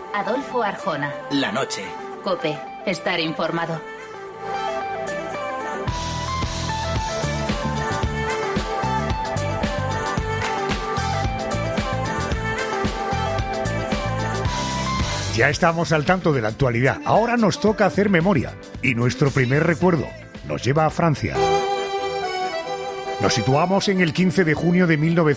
Adolfo Arjona. La noche. COPE. Estar informado. Ya estamos al tanto de la actualidad. Ahora nos toca hacer memoria. Y nuestro primer recuerdo nos lleva a Francia. Nos situamos en el 15 de junio de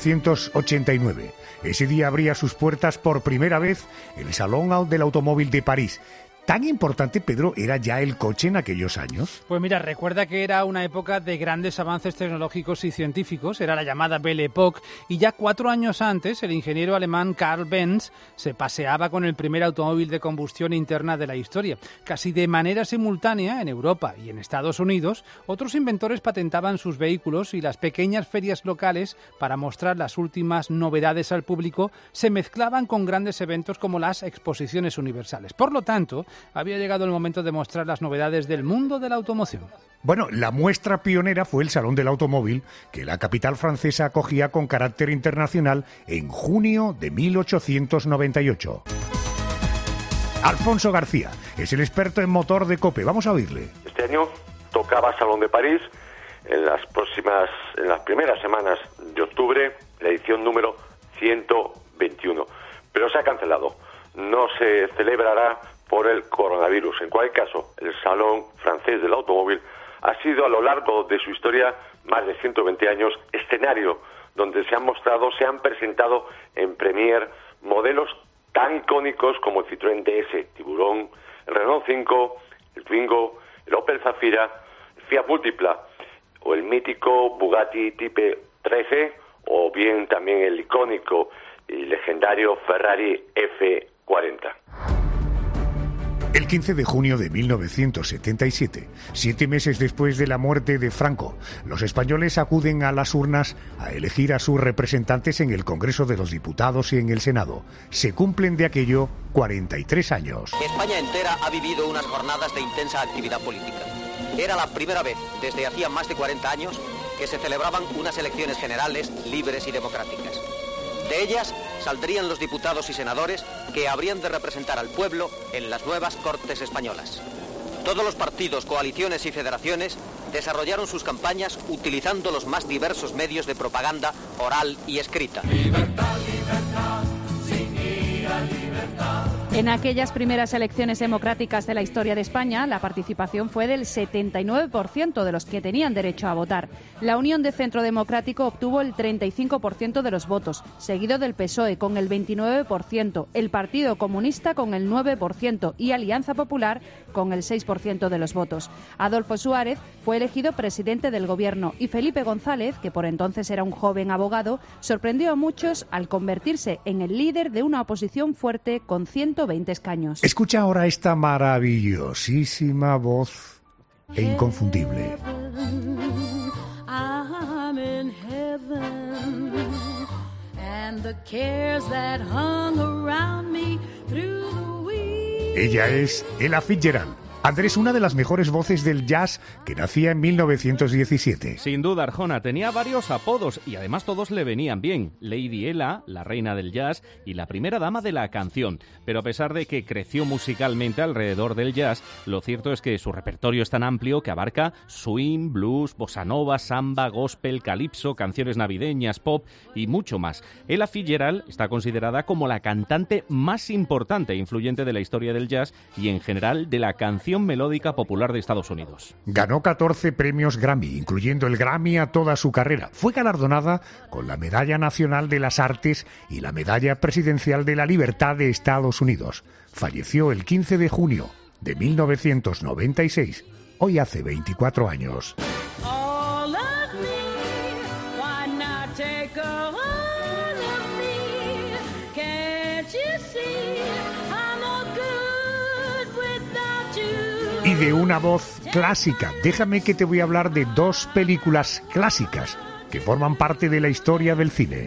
1989. Ese día abría sus puertas por primera vez el Salón del Automóvil de París. ¿Tan importante, Pedro, era ya el coche en aquellos años? Pues mira, recuerda que era una época de grandes avances tecnológicos y científicos, era la llamada Belle Époque, y ya 4 años antes el ingeniero alemán Karl Benz se paseaba con el primer automóvil de combustión interna de la historia. Casi de manera simultánea, en Europa y en Estados Unidos, otros inventores patentaban sus vehículos y las pequeñas ferias locales para mostrar las últimas novedades al público se mezclaban con grandes eventos como las exposiciones universales. Por lo tanto, había llegado el momento de mostrar las novedades del mundo de la automoción. Bueno, la muestra pionera fue el Salón del Automóvil, que la capital francesa acogía con carácter internacional en junio de 1898. Alfonso García es el experto en motor de COPE. Vamos a oírle. Este año tocaba Salón de París en las primeras semanas de octubre, la edición número 121. Pero se ha cancelado. No se celebrará por el coronavirus. En cualquier caso, el Salón francés del Automóvil ha sido a lo largo de su historia, más de 120 años, escenario donde se han presentado en premier modelos tan icónicos como el Citroën DS, Tiburón, el Renault 5, el Twingo, el Opel Zafira, el Fiat Multipla o el mítico Bugatti Type 13 o bien también el icónico y legendario Ferrari F40. El 15 de junio de 1977, 7 meses después de la muerte de Franco, los españoles acuden a las urnas a elegir a sus representantes en el Congreso de los Diputados y en el Senado. Se cumplen de aquello 43 años. España entera ha vivido unas jornadas de intensa actividad política. Era la primera vez desde hacía más de 40 años que se celebraban unas elecciones generales libres y democráticas. De ellas saldrían los diputados y senadores que habrían de representar al pueblo en las nuevas Cortes españolas. Todos los partidos, coaliciones y federaciones desarrollaron sus campañas utilizando los más diversos medios de propaganda oral y escrita. Libertad, libertad, sin ira, libertad. En aquellas primeras elecciones democráticas de la historia de España, la participación fue del 79% de los que tenían derecho a votar. La Unión de Centro Democrático obtuvo el 35% de los votos, seguido del PSOE con el 29%, el Partido Comunista con el 9% y Alianza Popular con el 6% de los votos. Adolfo Suárez fue elegido presidente del gobierno y Felipe González, que por entonces era un joven abogado, sorprendió a muchos al convertirse en el líder de una oposición fuerte con 120 escaños. Escucha ahora esta maravillosísima voz e inconfundible. Ella es Ella Fitzgerald. Andrés, una de las mejores voces del jazz que nacía en 1917. Sin duda, Arjona tenía varios apodos y además todos le venían bien. Lady Ella, la reina del jazz y la primera dama de la canción. Pero a pesar de que creció musicalmente alrededor del jazz, lo cierto es que su repertorio es tan amplio que abarca swing, blues, bossa nova, samba, gospel, calipso, canciones navideñas, pop y mucho más. Ella Fitzgerald está considerada como la cantante más importante e influyente de la historia del jazz y en general de la canción melódica popular de Estados Unidos. Ganó 14 premios Grammy, incluyendo el Grammy a toda su carrera. Fue galardonada con la Medalla Nacional de las Artes y la Medalla Presidencial de la Libertad de Estados Unidos. Falleció el 15 de junio de 1996, hoy hace 24 años. Y de una voz clásica. Déjame que te voy a hablar de 2 películas clásicas que forman parte de la historia del cine.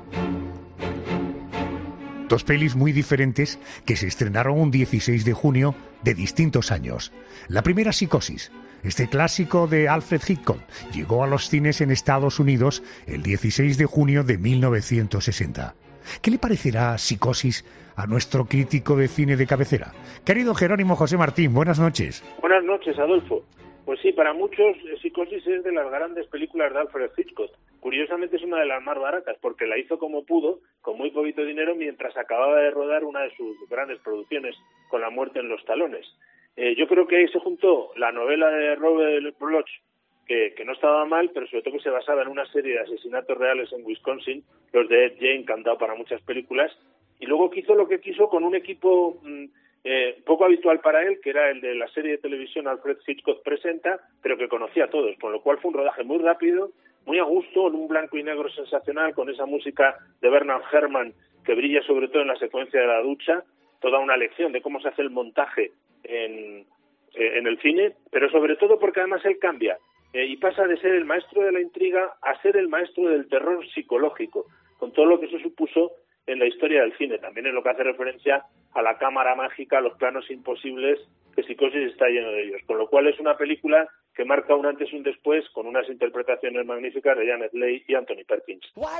2 pelis muy diferentes que se estrenaron un 16 de junio de distintos años. La primera, Psicosis. Este clásico de Alfred Hitchcock llegó a los cines en Estados Unidos el 16 de junio de 1960. ¿Qué le parecerá Psicosis a nuestro crítico de cine de cabecera? Querido Jerónimo José Martín, buenas noches. Buenas noches, Adolfo. Pues sí, para muchos Psicosis es de las grandes películas de Alfred Hitchcock. Curiosamente es una de las más baratas porque la hizo como pudo, con muy poquito dinero, mientras acababa de rodar una de sus grandes producciones, Con la muerte en los talones. Yo creo que ahí se juntó la novela de Robert Bloch, que no estaba mal, pero sobre todo que se basaba en una serie de asesinatos reales en Wisconsin, los de Ed Gein, que han dado para muchas películas, y luego quiso lo que quiso con un equipo poco habitual para él, que era el de la serie de televisión Alfred Hitchcock Presenta, pero que conocía a todos, con lo cual fue un rodaje muy rápido, muy a gusto, en un blanco y negro sensacional, con esa música de Bernard Herrmann, que brilla sobre todo en la secuencia de la ducha, toda una lección de cómo se hace el montaje en el cine, pero sobre todo porque además él cambia y pasa de ser el maestro de la intriga a ser el maestro del terror psicológico, con todo lo que eso supuso en la historia del cine, también en lo que hace referencia a la cámara mágica, a los planos imposibles, que Psicosis está lleno de ellos, con lo cual es una película que marca un antes y un después, con unas interpretaciones magníficas de Janet Leigh y Anthony Perkins.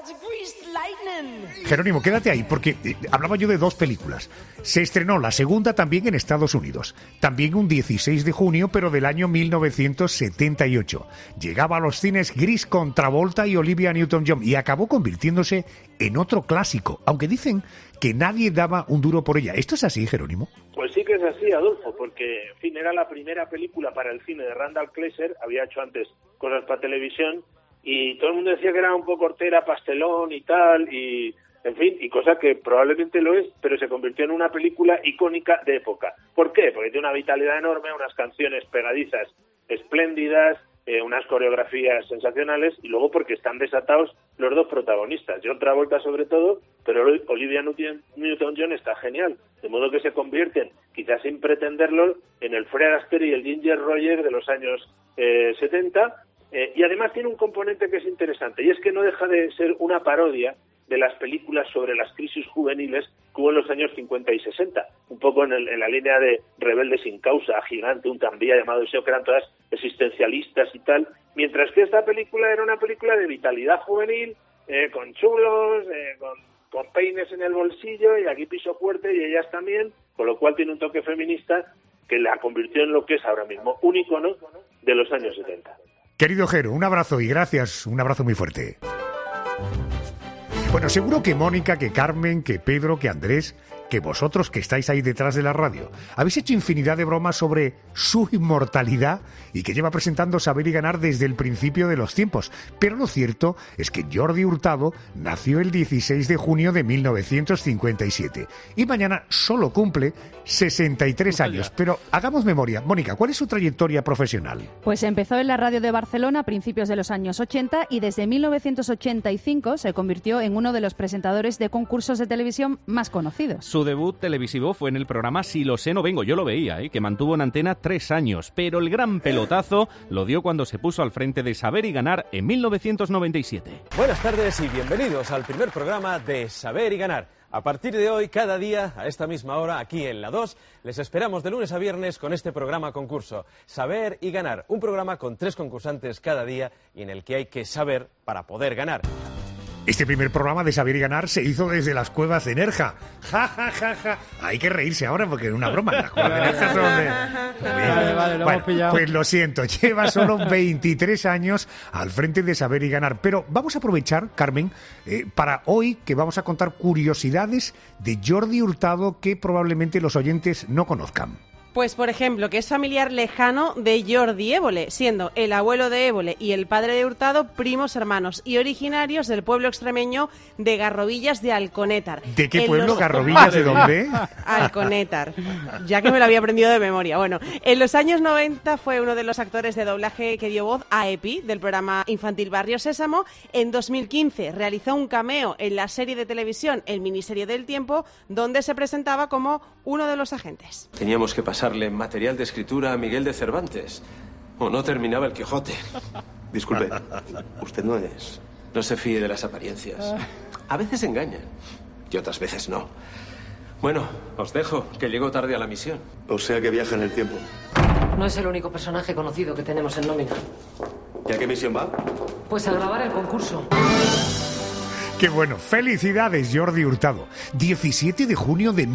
Jerónimo, quédate ahí, porque hablaba yo de dos películas. Se estrenó la segunda también en Estados Unidos, también un 16 de junio, pero del año 1978. Llegaba a los cines Gris con Travolta y Olivia Newton-John y acabó convirtiéndose en otro clásico, aunque dicen que nadie daba un duro por ella. ¿Esto es así, Jerónimo? Pues sí que es así, Adolfo, porque, en fin, era la primera película para el cine de Randall Kleiser, había hecho antes cosas para televisión, y todo el mundo decía que era un poco hortera, pastelón y tal, y, en fin, y cosa que probablemente lo es, pero se convirtió en una película icónica de época. ¿Por qué? Porque tiene una vitalidad enorme, unas canciones pegadizas espléndidas, unas coreografías sensacionales, y luego porque están desatados los dos protagonistas, John Travolta sobre todo, pero Olivia Newton-John está genial, de modo que se convierten, quizás sin pretenderlo, en el Fred Astaire y el Ginger Rogers de los años 70, y además tiene un componente que es interesante, y es que no deja de ser una parodia de las películas sobre las crisis juveniles que hubo en los años 50 y 60, un poco en la línea de Rebelde sin causa, Gigante, un tranvía llamado Deseo, que eran todas existencialistas y tal, mientras que esta película era una película de vitalidad juvenil, con chulos, con peines en el bolsillo, y aquí piso fuerte y ellas también, con lo cual tiene un toque feminista que la convirtió en lo que es ahora mismo un ícono de los años 70. Querido Jero, un abrazo y gracias, un abrazo muy fuerte. Bueno, seguro que Mónica, que Carmen, que Pedro, que Andrés, que vosotros que estáis ahí detrás de la radio, habéis hecho infinidad de bromas sobre su inmortalidad y que lleva presentando Saber y Ganar desde el principio de los tiempos. Pero lo cierto es que Jordi Hurtado nació el 16 de junio de 1957 y mañana solo cumple 63 años. Pero hagamos memoria. Mónica, ¿cuál es su trayectoria profesional? Pues empezó en la radio de Barcelona a principios de los años 80 y desde 1985 se convirtió en uno de los presentadores de concursos de televisión más conocidos. Su debut televisivo fue en el programa Si lo sé no vengo, yo lo veía, que mantuvo en antena 3 años, pero el gran pelotazo lo dio cuando se puso al frente de Saber y Ganar en 1997. Buenas tardes y bienvenidos al primer programa de Saber y Ganar. A partir de hoy, cada día, a esta misma hora, aquí en la 2, les esperamos de lunes a viernes con este programa concurso, Saber y Ganar, un programa con 3 concursantes cada día y en el que hay que saber para poder ganar. Este primer programa de Saber y Ganar se hizo desde las cuevas de Nerja. Ja, ja, ja, ja. Hay que reírse ahora porque es una broma. Las cuevas de Nerja son de... Vale, lo hemos pillado. Pues lo siento, lleva solo 23 años al frente de Saber y Ganar. Pero vamos a aprovechar, Carmen, para hoy que vamos a contar curiosidades de Jordi Hurtado que probablemente los oyentes no conozcan. Pues, por ejemplo, que es familiar lejano de Jordi Évole, siendo el abuelo de Évole y el padre de Hurtado primos hermanos y originarios del pueblo extremeño de Garrovillas de Alconétar. ¿De qué pueblo? ¿Garrovillas de dónde? Alconétar, ya que me lo había aprendido de memoria. Bueno, en los años 90 fue uno de los actores de doblaje que dio voz a Epi, del programa infantil Barrio Sésamo. En 2015 realizó un cameo en la serie de televisión El Ministerio del Tiempo, donde se presentaba como uno de los agentes. Teníamos que pasarle material de escritura a Miguel de Cervantes, o no terminaba el Quijote. Disculpe, usted no se fíe de las apariencias. A veces engañan y otras veces no. Bueno, os dejo, que llego tarde a la misión. O sea que viaja en el tiempo. No es el único personaje conocido que tenemos en nómina. ¿Y a qué misión va? Pues a grabar el concurso. Qué bueno. Felicidades, Jordi Hurtado. 17 de junio de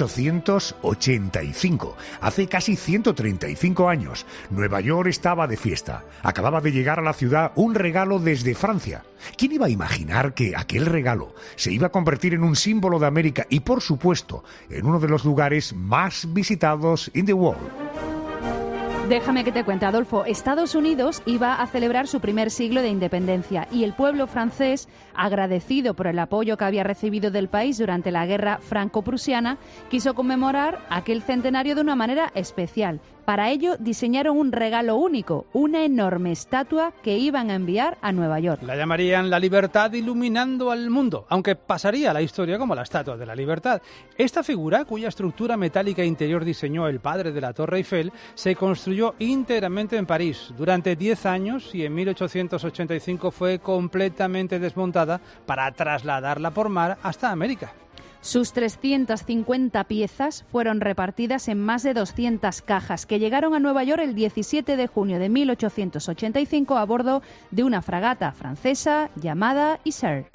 1885. Hace casi 135 años. Nueva York estaba de fiesta. Acababa de llegar a la ciudad un regalo desde Francia. ¿Quién iba a imaginar que aquel regalo se iba a convertir en un símbolo de América y, por supuesto, en uno de los lugares más visitados in the world? Déjame que te cuente, Adolfo. Estados Unidos iba a celebrar su primer siglo de independencia y el pueblo francés, agradecido por el apoyo que había recibido del país durante la guerra franco-prusiana, quiso conmemorar aquel centenario de una manera especial. Para ello diseñaron un regalo único, una enorme estatua que iban a enviar a Nueva York. La llamarían La Libertad iluminando al mundo, aunque pasaría a la historia como la Estatua de la Libertad. Esta figura, cuya estructura metálica interior diseñó el padre de la Torre Eiffel, se construyó íntegramente en París durante 10 años y en 1885 fue completamente desmontada para trasladarla por mar hasta América. Sus 350 piezas fueron repartidas en más de 200 cajas que llegaron a Nueva York el 17 de junio de 1885 a bordo de una fragata francesa llamada Isère.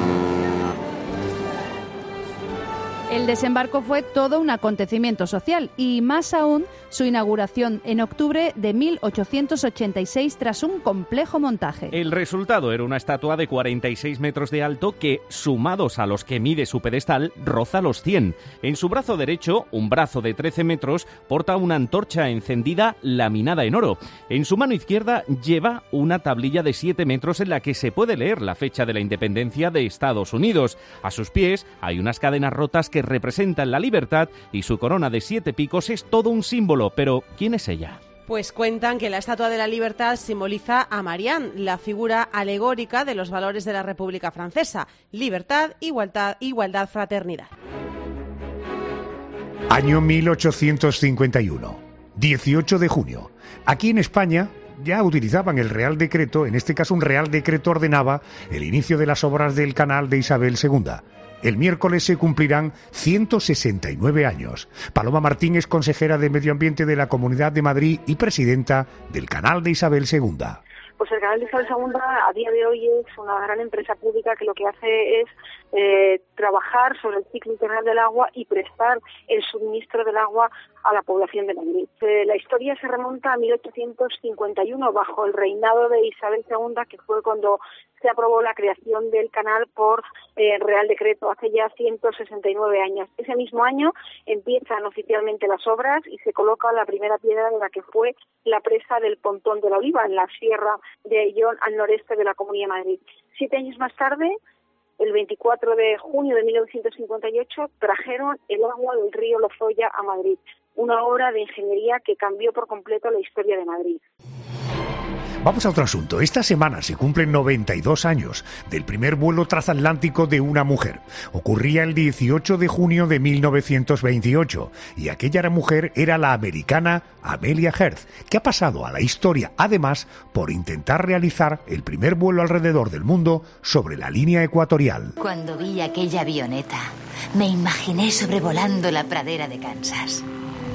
El desembarco fue todo un acontecimiento social y más aún su inauguración en octubre de 1886 tras un complejo montaje. El resultado era una estatua de 46 metros de alto que, sumados a los que mide su pedestal, roza los 100. En su brazo derecho, un brazo de 13 metros, porta una antorcha encendida laminada en oro. En su mano izquierda lleva una tablilla de 7 metros en la que se puede leer la fecha de la independencia de Estados Unidos. A sus pies hay unas cadenas rotas que representan la libertad y su corona de 7 picos es todo un símbolo. Pero, ¿quién es ella? Pues cuentan que la Estatua de la Libertad simboliza a Marianne, la figura alegórica de los valores de la República Francesa: libertad, igualdad, fraternidad. Año 1851, 18 de junio. Aquí en España ya utilizaban el Real Decreto, en este caso un Real Decreto ordenaba el inicio de las obras del canal de Isabel II. El miércoles se cumplirán 169 años. Paloma Martín es consejera de Medio Ambiente de la Comunidad de Madrid y presidenta del Canal de Isabel II. Pues el Canal de Isabel II a día de hoy es una gran empresa pública que lo que hace es trabajar sobre el ciclo integral del agua y prestar el suministro del agua a la población de Madrid. La historia se remonta a 1851 bajo el reinado de Isabel II, que fue cuando se aprobó la creación del canal por Real Decreto, hace ya 169 años. Ese mismo año empiezan oficialmente las obras y se coloca la primera piedra de la que fue la presa del Pontón de la Oliva, en la Sierra de Ayllón, al noreste de la Comunidad de Madrid. 7 años más tarde, el 24 de junio de 1958, trajeron el agua del río Lozoya a Madrid, una obra de ingeniería que cambió por completo la historia de Madrid. Vamos a otro asunto. Esta semana se cumplen 92 años del primer vuelo transatlántico de una mujer. Ocurría el 18 de junio de 1928 y aquella mujer era la americana Amelia Earhart, que ha pasado a la historia además por intentar realizar el primer vuelo alrededor del mundo sobre la línea ecuatorial. Cuando vi aquella avioneta, me imaginé sobrevolando la pradera de Kansas.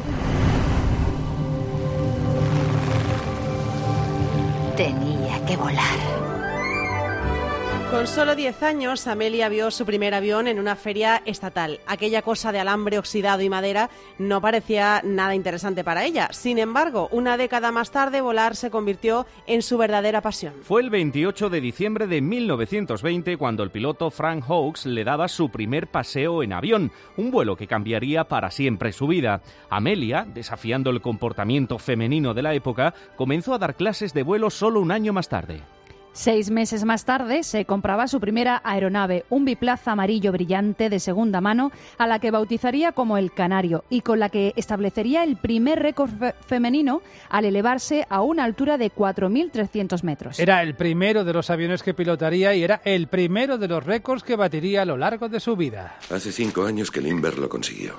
Tenía que volar. Con solo 10 años, Amelia vio su primer avión en una feria estatal. Aquella cosa de alambre oxidado y madera no parecía nada interesante para ella. Sin embargo, una década más tarde, volar se convirtió en su verdadera pasión. Fue el 28 de diciembre de 1920 cuando el piloto Frank Hawks le daba su primer paseo en avión, un vuelo que cambiaría para siempre su vida. Amelia, desafiando el comportamiento femenino de la época, comenzó a dar clases de vuelo solo un año más tarde. 6 meses más tarde se compraba su primera aeronave, un biplaza amarillo brillante de segunda mano, a la que bautizaría como el Canario y con la que establecería el primer récord femenino al elevarse a una altura de 4.300 metros. Era el primero de los aviones que pilotaría y era el primero de los récords que batiría a lo largo de su vida. Hace 5 años que Lindbergh lo consiguió.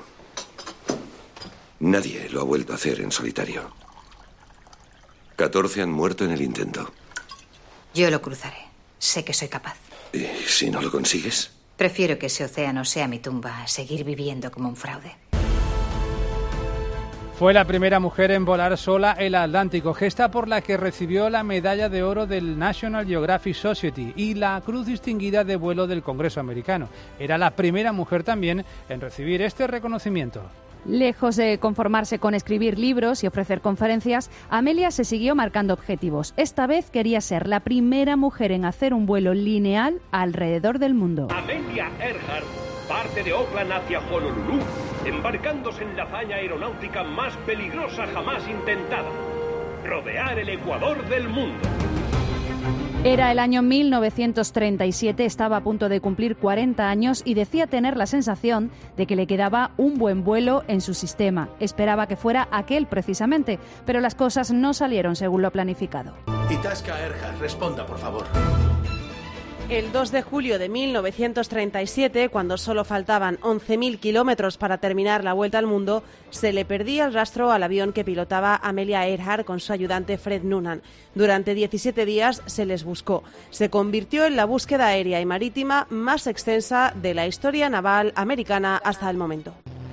Nadie lo ha vuelto a hacer en solitario. 14 han muerto en el intento. Yo lo cruzaré. Sé que soy capaz. ¿Y si no lo consigues? Prefiero que ese océano sea mi tumba a seguir viviendo como un fraude. Fue la primera mujer en volar sola el Atlántico, gesta por la que recibió la medalla de oro del National Geographic Society y la Cruz Distinguida de Vuelo del Congreso americano. Era la primera mujer también en recibir este reconocimiento. Lejos de conformarse con escribir libros y ofrecer conferencias, Amelia se siguió marcando objetivos. Esta vez quería ser la primera mujer en hacer un vuelo lineal alrededor del mundo. Amelia Earhart parte de Oakland hacia Honolulu, embarcándose en la hazaña aeronáutica más peligrosa jamás intentada: rodear el ecuador del mundo. Era el año 1937, estaba a punto de cumplir 40 años y decía tener la sensación de que le quedaba un buen vuelo en su sistema. Esperaba que fuera aquel precisamente, pero las cosas no salieron según lo planificado. Itasca Earhart, responda, por favor. El 2 de julio de 1937, cuando solo faltaban 11.000 kilómetros para terminar la vuelta al mundo, se le perdía el rastro al avión que pilotaba Amelia Earhart con su ayudante Fred Noonan. Durante 17 días se les buscó. Se convirtió en la búsqueda aérea y marítima más extensa de la historia naval americana hasta el momento.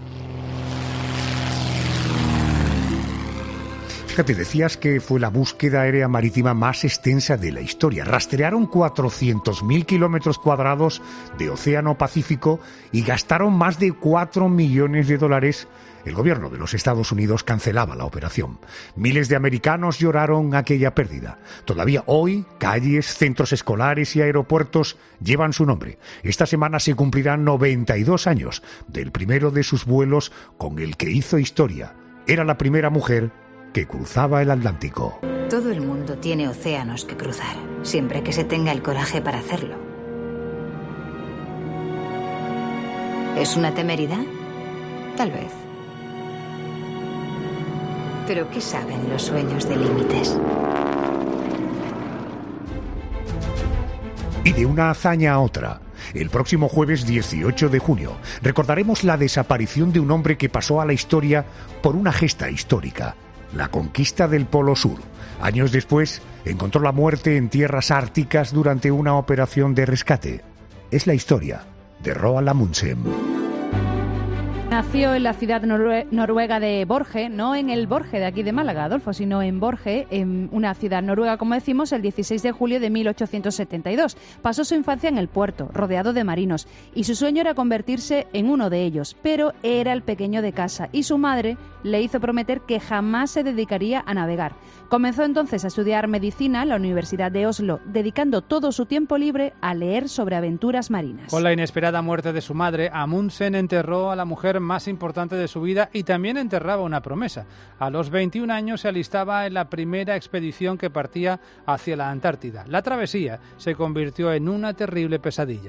Fíjate, decías que fue la búsqueda aérea marítima más extensa de la historia. Rastrearon 400.000 kilómetros cuadrados de océano Pacífico y gastaron más de $4 millones. El gobierno de los Estados Unidos cancelaba la operación. Miles de americanos lloraron aquella pérdida. Todavía hoy, calles, centros escolares y aeropuertos llevan su nombre. Esta semana se cumplirán 92 años del primero de sus vuelos con el que hizo historia. Era la primera mujer que cruzaba el Atlántico. Todo el mundo tiene océanos que cruzar, siempre que se tenga el coraje para hacerlo. ¿Es una temeridad? Tal vez. Pero ¿qué saben los sueños de límites? Y de una hazaña a otra. El próximo jueves 18 de junio recordaremos la desaparición de un hombre que pasó a la historia por una gesta histórica: la conquista del Polo Sur. Años después, encontró la muerte en tierras árticas durante una operación de rescate. Es la historia de Roald Amundsen. Nació en la ciudad noruega de Borge, no en el Borge de aquí de Málaga, Adolfo, sino en Borge, en una ciudad noruega, como decimos, el 16 de julio de 1872. Pasó su infancia en el puerto, rodeado de marinos, y su sueño era convertirse en uno de ellos, pero era el pequeño de casa, y su madre le hizo prometer que jamás se dedicaría a navegar. Comenzó entonces a estudiar medicina en la Universidad de Oslo, dedicando todo su tiempo libre a leer sobre aventuras marinas. Con la inesperada muerte de su madre, Amundsen enterró a la mujer más importante de su vida y también enterraba una promesa. A los 21 años se alistaba en la primera expedición que partía hacia la Antártida. La travesía se convirtió en una terrible pesadilla.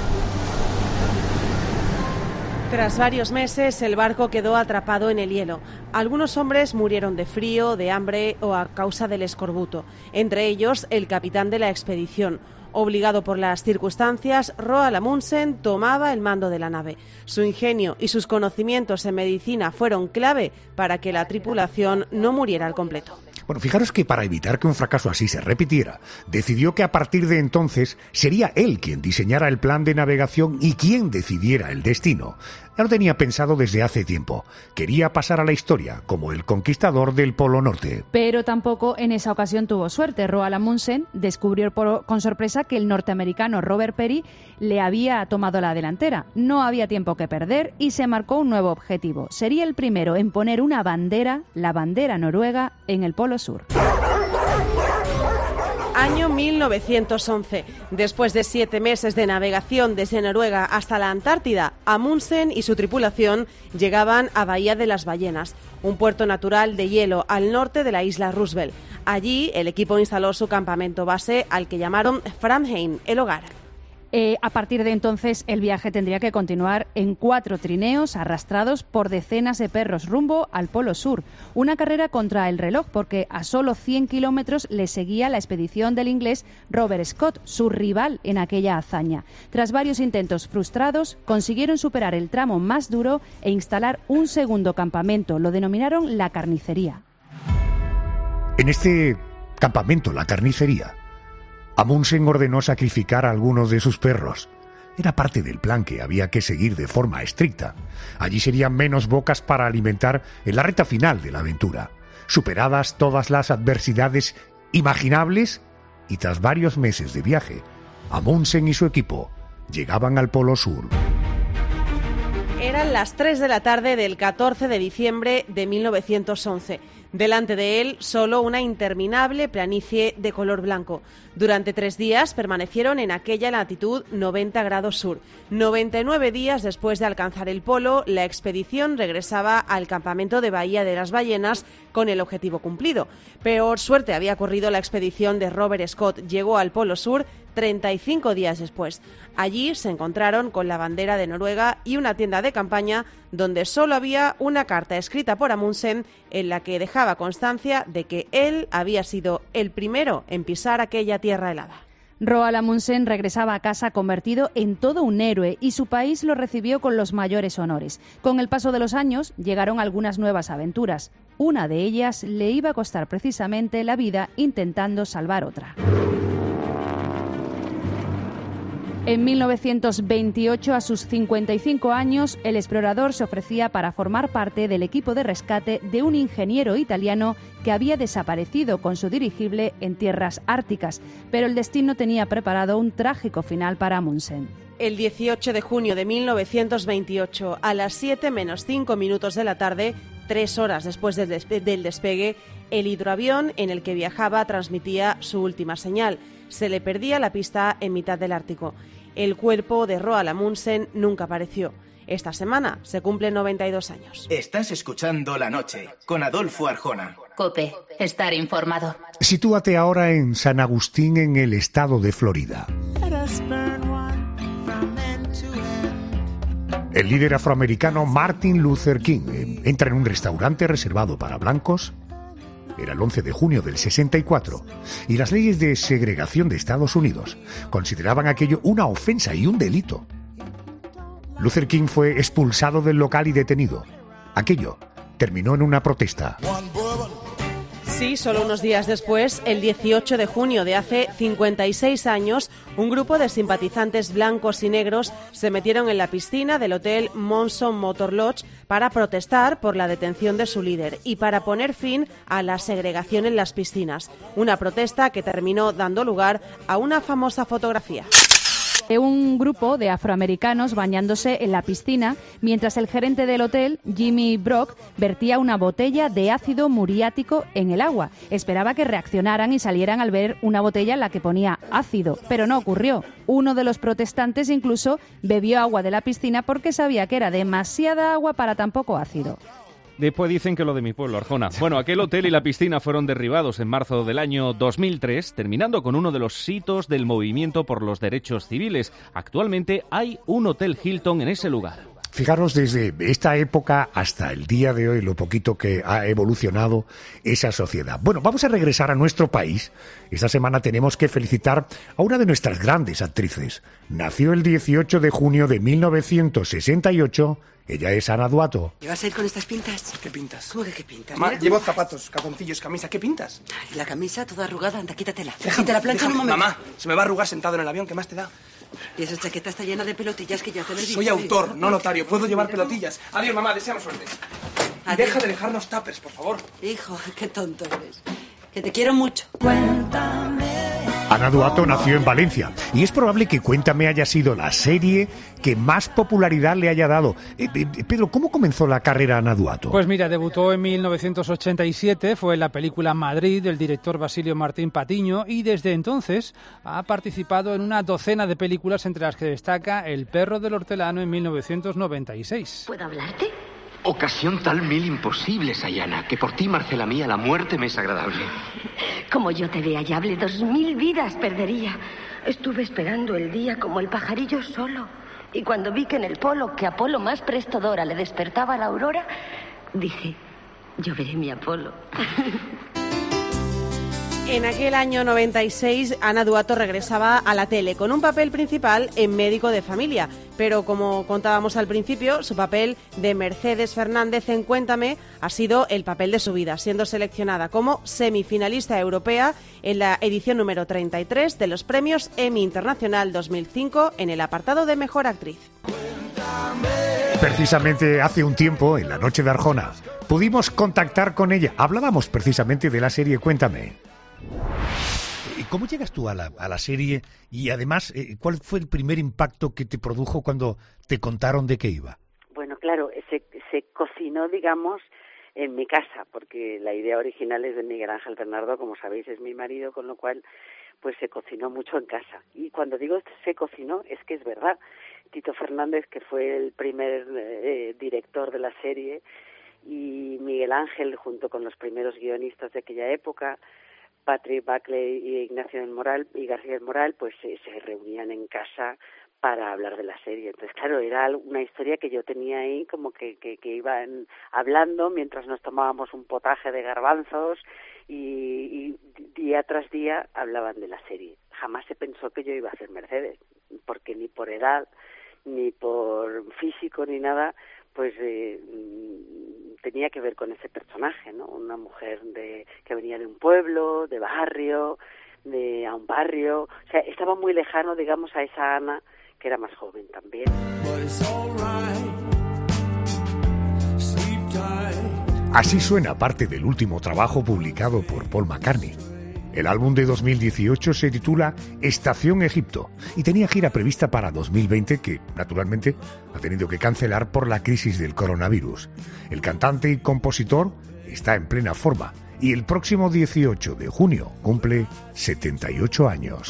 Tras varios meses, el barco quedó atrapado en el hielo. Algunos hombres murieron de frío, de hambre o a causa del escorbuto. Entre ellos, el capitán de la expedición. Obligado por las circunstancias, Roald Amundsen tomaba el mando de la nave. Su ingenio y sus conocimientos en medicina fueron clave para que la tripulación no muriera al completo. Bueno, fijaros que para evitar que un fracaso así se repitiera, decidió que a partir de entonces sería él quien diseñara el plan de navegación y quien decidiera el destino. Ya lo tenía pensado desde hace tiempo. Quería pasar a la historia como el conquistador del Polo Norte. Pero tampoco en esa ocasión tuvo suerte. Roald Amundsen descubrió con sorpresa que el norteamericano Robert Peary le había tomado la delantera. No había tiempo que perder y se marcó un nuevo objetivo. Sería el primero en poner una bandera, la bandera noruega, en el Polo Sur. Año 1911. Después de 7 meses de navegación desde Noruega hasta la Antártida, Amundsen y su tripulación llegaban a Bahía de las Ballenas, un puerto natural de hielo al norte de la isla Roosevelt. Allí, el equipo instaló su campamento base, al que llamaron Framheim, el hogar. A partir de entonces, el viaje tendría que continuar en 4 trineos arrastrados por decenas de perros rumbo al Polo Sur. Una carrera contra el reloj, porque a solo 100 kilómetros le seguía la expedición del inglés Robert Scott, su rival en aquella hazaña. Tras varios intentos frustrados, consiguieron superar el tramo más duro e instalar un segundo campamento. Lo denominaron la carnicería. En este campamento, la carnicería, Amundsen ordenó sacrificar a algunos de sus perros. Era parte del plan que había que seguir de forma estricta. Allí serían menos bocas para alimentar en la recta final de la aventura. Superadas todas las adversidades imaginables y tras varios meses de viaje, Amundsen y su equipo llegaban al Polo Sur. Eran las 3 de la tarde del 14 de diciembre de 1911. Delante de él, solo una interminable planicie de color blanco. Durante 3 días permanecieron en aquella latitud 90 grados sur. 99 días después de alcanzar el polo, la expedición regresaba al campamento de Bahía de las Ballenas con el objetivo cumplido. Peor suerte había corrido la expedición de Robert Scott. Llegó al Polo Sur 35 días después. Allí se encontraron con la bandera de Noruega y una tienda de campaña donde solo había una carta escrita por Amundsen en la que dejaba constancia de que él había sido el primero en pisar aquella tierra helada. Roald Amundsen regresaba a casa convertido en todo un héroe y su país lo recibió con los mayores honores. Con el paso de los años llegaron algunas nuevas aventuras. Una de ellas le iba a costar precisamente la vida intentando salvar otra. En 1928, a sus 55 años, el explorador se ofrecía para formar parte del equipo de rescate de un ingeniero italiano que había desaparecido con su dirigible en tierras árticas, pero el destino tenía preparado un trágico final para Amundsen. El 18 de junio de 1928, a las 7 menos 5 minutos de la tarde, 3 horas después del despegue, el hidroavión en el que viajaba transmitía su última señal. Se le perdía la pista en mitad del Ártico. El cuerpo de Roald Amundsen nunca apareció. Esta semana se cumplen 92 años. Estás escuchando La Noche, con Adolfo Arjona. COPE, estar informado. Sitúate ahora en San Agustín, en el estado de Florida. El líder afroamericano Martin Luther King entra en un restaurante reservado para blancos. Era el 11 de junio del 64, y las leyes de segregación de Estados Unidos consideraban aquello una ofensa y un delito. Luther King fue expulsado del local y detenido. Aquello terminó en una protesta. Sí, solo unos días después, el 18 de junio de hace 56 años, un grupo de simpatizantes blancos y negros se metieron en la piscina del hotel Monson Motor Lodge para protestar por la detención de su líder y para poner fin a la segregación en las piscinas. Una protesta que terminó dando lugar a una famosa fotografía. Un grupo de afroamericanos bañándose en la piscina mientras el gerente del hotel, Jimmy Brock, vertía una botella de ácido muriático en el agua. Esperaba que reaccionaran y salieran al ver una botella en la que ponía ácido, pero no ocurrió. Uno de los protestantes incluso bebió agua de la piscina porque sabía que era demasiada agua para tan poco ácido. Después dicen que lo de mi pueblo, Arjona. Bueno, aquel hotel y la piscina fueron derribados en marzo del año 2003, terminando con uno de los hitos del movimiento por los derechos civiles. Actualmente hay un Hotel Hilton en ese lugar. Fijaros desde esta época hasta el día de hoy lo poquito que ha evolucionado esa sociedad. Bueno, vamos a regresar a nuestro país. Esta semana tenemos que felicitar a una de nuestras grandes actrices. Nació el 18 de junio de 1968. Ella es Ana Duato. ¿Y vas a ir con estas pintas? ¿Qué pintas? ¿Cómo que qué pintas? Mamá, llevo zapatos, calzoncillos, camisa. ¿Qué pintas? Ay, la camisa toda arrugada, anda, quítatela. Y te la plancha en un momento. Mamá, se me va a arrugar sentado en el avión, ¿qué más te da? Y esa chaqueta está llena de pelotillas que ya te ves. Soy autor, no notario, puedo llevar pelotillas. Adiós, mamá, deseamos suerte. Y deja de dejarnos tuppers, por favor. Hijo, qué tonto eres. Que te quiero mucho. Ana Duato nació en Valencia y es probable que Cuéntame haya sido la serie que más popularidad le haya dado. Pedro, ¿cómo comenzó la carrera Ana Duato? Pues mira, debutó en 1987, fue en la película Madrid del director Basilio Martín Patiño y desde entonces ha participado en una docena de películas entre las que destaca El perro del hortelano en 1996. ¿Puedo hablarte? Ocasión tal mil imposible, Sayana, que por ti, Marcela mía, la muerte me es agradable. Como yo te vea y hable, 2000 vidas perdería. Estuve esperando el día como el pajarillo solo. Y cuando vi que en el polo, que Apolo más presto dora le despertaba la aurora, dije, yo veré mi Apolo. En aquel año 96, Ana Duato regresaba a la tele con un papel principal en Médico de Familia, pero como contábamos al principio, su papel de Mercedes Fernández en Cuéntame ha sido el papel de su vida, siendo seleccionada como semifinalista europea en la edición número 33 de los premios Emmy Internacional 2005 en el apartado de Mejor Actriz. Precisamente hace un tiempo, en la noche de Arjona, pudimos contactar con ella. Hablábamos precisamente de la serie Cuéntame. ¿Cómo llegas tú a la serie? Y además, ¿cuál fue el primer impacto que te produjo cuando te contaron de qué iba? Bueno, claro, se cocinó, digamos, en mi casa, porque la idea original es de Miguel Ángel Bernardo, como sabéis, es mi marido, con lo cual pues se cocinó mucho en casa. Y cuando digo se cocinó, es que es verdad. Tito Fernández, que fue el primer director de la serie, y Miguel Ángel, junto con los primeros guionistas de aquella época, Patrick Buckley y Ignacio del Moral y García del Moral, pues se reunían en casa para hablar de la serie. Entonces, claro, era una historia que yo tenía ahí como que iban hablando mientras nos tomábamos un potaje de garbanzos y día tras día hablaban de la serie. Jamás se pensó que yo iba a hacer Mercedes, porque ni por edad, ni por físico, ni nada, pues tenía que ver con ese personaje, ¿no? Una mujer que venía de un pueblo, de barrio, a un barrio, o sea, estaba muy lejano, digamos, a esa Ana que era más joven también. Así suena parte del último trabajo publicado por Paul McCartney. El álbum de 2018 se titula Estación Egipto y tenía gira prevista para 2020 que, naturalmente, ha tenido que cancelar por la crisis del coronavirus. El cantante y compositor está en plena forma y el próximo 18 de junio cumple 78 años.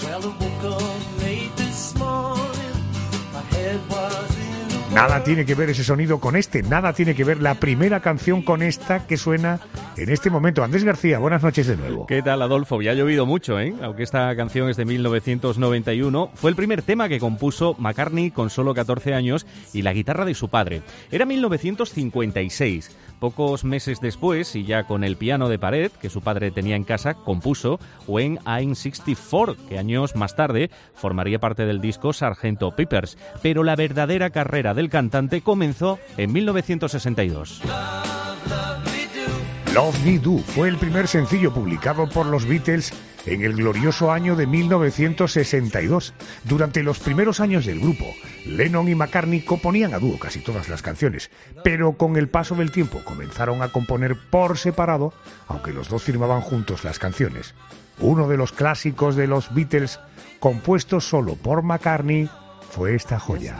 Nada tiene que ver ese sonido con este, nada tiene que ver la primera canción con esta que suena en este momento. Andrés García, buenas noches de nuevo. ¿Qué tal, Adolfo? Ya ha llovido mucho, ¿eh? Aunque esta canción es de 1991, fue el primer tema que compuso McCartney con solo 14 años y la guitarra de su padre. Era 1956. Pocos meses después, y ya con el piano de pared que su padre tenía en casa, compuso When I'm 64, que años más tarde formaría parte del disco Sgt. Pepper's. Pero la verdadera carrera del cantante comenzó en 1962. Love Me Do fue el primer sencillo publicado por los Beatles en el glorioso año de 1962. Durante los primeros años del grupo, Lennon y McCartney componían a dúo casi todas las canciones, pero con el paso del tiempo comenzaron a componer por separado, aunque los dos firmaban juntos las canciones. Uno de los clásicos de los Beatles, compuesto solo por McCartney, fue esta joya.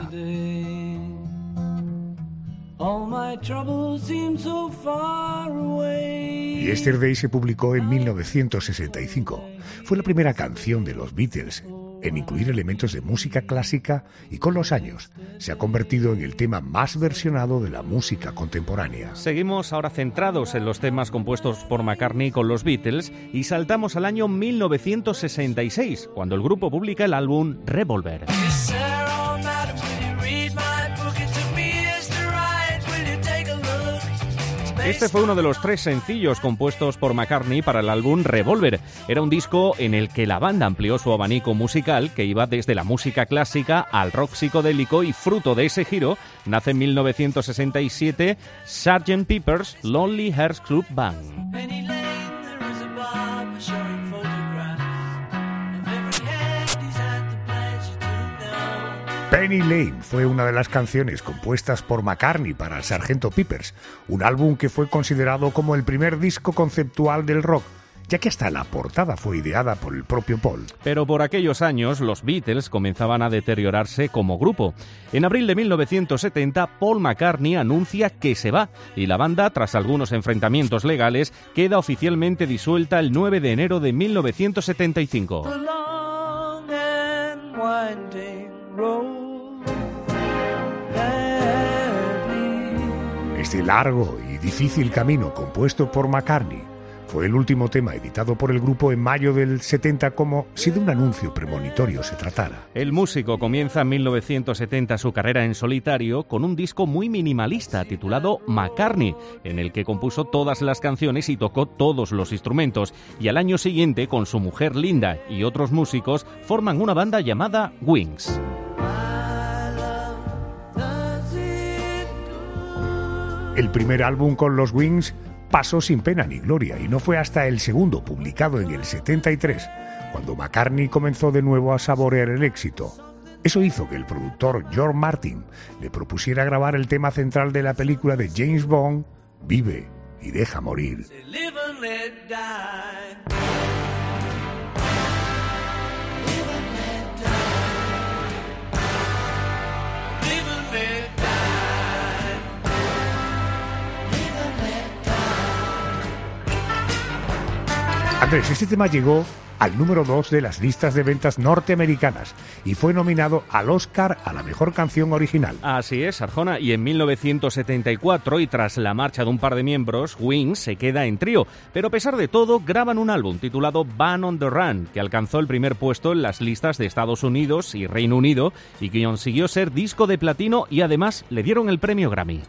Yesterday se publicó en 1965. Fue la primera canción de los Beatles en incluir elementos de música clásica y con los años se ha convertido en el tema más versionado de la música contemporánea. Seguimos ahora centrados en los temas compuestos por McCartney con los Beatles y saltamos al año 1966, cuando el grupo publica el álbum Revolver. Este fue uno de los 3 sencillos compuestos por McCartney para el álbum Revolver. Era un disco en el que la banda amplió su abanico musical, que iba desde la música clásica al rock psicodélico, y fruto de ese giro nace en 1967 Sgt. Pepper's Lonely Hearts Club Band. Penny Lane fue una de las canciones compuestas por McCartney para Sgt. Pepper's, un álbum que fue considerado como el primer disco conceptual del rock, ya que hasta la portada fue ideada por el propio Paul. Pero por aquellos años los Beatles comenzaban a deteriorarse como grupo. En abril de 1970, Paul McCartney anuncia que se va y la banda, tras algunos enfrentamientos legales, queda oficialmente disuelta el 9 de enero de 1975. Este largo y difícil camino compuesto por McCartney Fue el último tema editado por el grupo en mayo del 70, como si de un anuncio premonitorio se tratara. El músico comienza en 1970 su carrera en solitario con un disco muy minimalista titulado McCartney, en el que compuso todas las canciones y tocó todos los instrumentos. Y al año siguiente, con su mujer Linda y otros músicos, forman una banda llamada Wings. El primer álbum con los Wings pasó sin pena ni gloria, y no fue hasta el segundo, publicado en el 73, cuando McCartney comenzó de nuevo a saborear el éxito. Eso hizo que el productor George Martin le propusiera grabar el tema central de la película de James Bond, Vive y deja morir. Andrés, este tema llegó al número 2 de las listas de ventas norteamericanas y fue nominado al Oscar a la mejor canción original. Así es, Arjona, y en 1974, y tras la marcha de un par de miembros, Wings se queda en trío, pero a pesar de todo graban un álbum titulado Band on the Run, que alcanzó el primer puesto en las listas de Estados Unidos y Reino Unido y que consiguió ser disco de platino, y además le dieron el premio Grammy.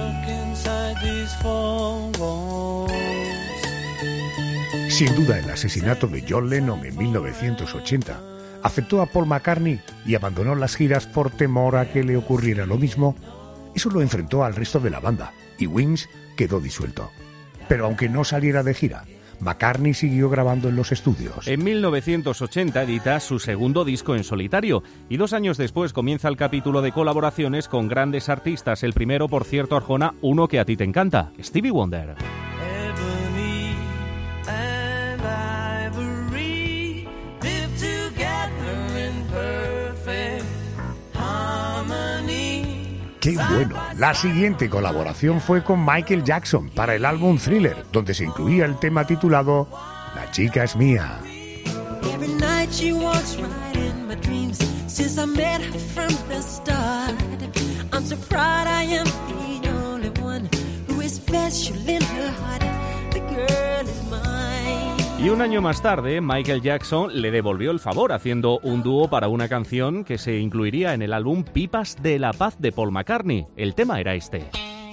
Sin duda, el asesinato de John Lennon en 1980 afectó a Paul McCartney y abandonó las giras por temor a que le ocurriera lo mismo. Eso lo enfrentó al resto de la banda y Wings quedó disuelto. Pero aunque no saliera de gira, McCartney siguió grabando en los estudios. En 1980 edita su segundo disco en solitario y 2 años después comienza el capítulo de colaboraciones con grandes artistas. El primero, por cierto, Arjona, uno que a ti te encanta, Stevie Wonder. ¡Qué bueno! La siguiente colaboración fue con Michael Jackson para el álbum Thriller, donde se incluía el tema titulado La chica es mía. Y un año más tarde, Michael Jackson le devolvió el favor haciendo un dúo para una canción que se incluiría en el álbum Pipas de la Paz de Paul McCartney. El tema era este.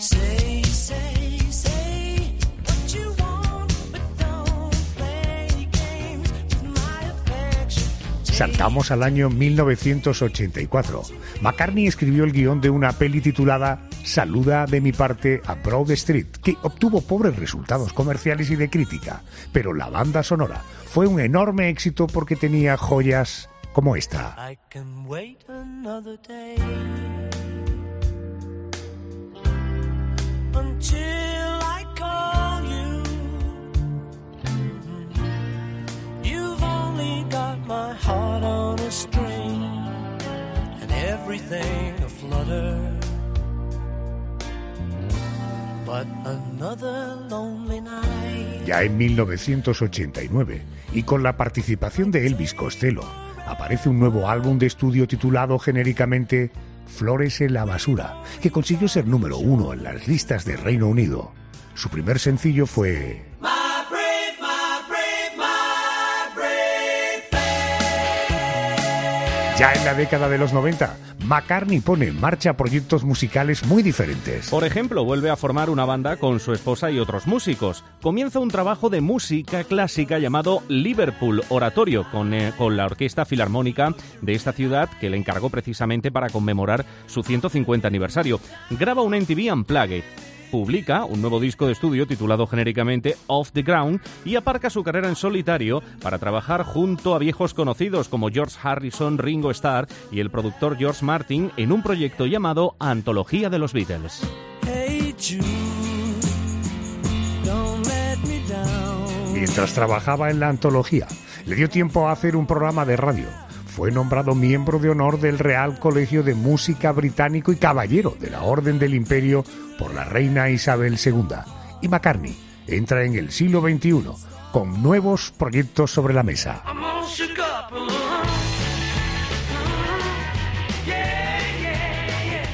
Saltamos al año 1984. McCartney escribió el guión de una peli titulada Saluda de mi parte a Broad Street, que obtuvo pobres resultados comerciales y de crítica, pero la banda sonora fue un enorme éxito porque tenía joyas como esta. I can wait another day until I call you. You've only got my heart on a string and everything aflutter. Ya en 1989, y con la participación de Elvis Costello, aparece un nuevo álbum de estudio titulado genéricamente Flores en la basura, que consiguió ser número 1 en las listas de Reino Unido. Su primer sencillo fue... Ya en la década de los 90, McCartney pone en marcha proyectos musicales muy diferentes. Por ejemplo, vuelve a formar una banda con su esposa y otros músicos. Comienza un trabajo de música clásica llamado Liverpool Oratorio, con la Orquesta Filarmónica de esta ciudad, que le encargó precisamente para conmemorar su 150 aniversario. Graba un MTV Unplugged. Publica un nuevo disco de estudio titulado genéricamente Off the Ground y aparca su carrera en solitario para trabajar junto a viejos conocidos como George Harrison, Ringo Starr y el productor George Martin en un proyecto llamado Antología de los Beatles. Hey Jude, don't let me down. Mientras trabajaba en la antología, le dio tiempo a hacer un programa de radio. Fue nombrado miembro de honor del Real Colegio de Música Británico y caballero de la Orden del Imperio por la reina Isabel II. Y McCartney entra en el siglo XXI con nuevos proyectos sobre la mesa.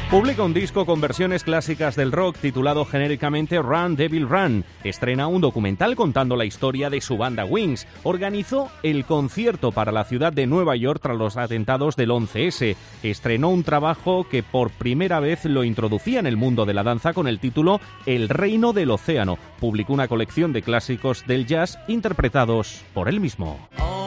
Publica un disco con versiones clásicas del rock titulado genéricamente Run Devil Run. Estrena un documental contando la historia de su banda Wings. Organizó el concierto para la ciudad de Nueva York tras los atentados del 11S. Estrenó un trabajo que por primera vez lo introducía en el mundo de la danza con el título El Reino del Océano. Publicó una colección de clásicos del jazz interpretados por él mismo.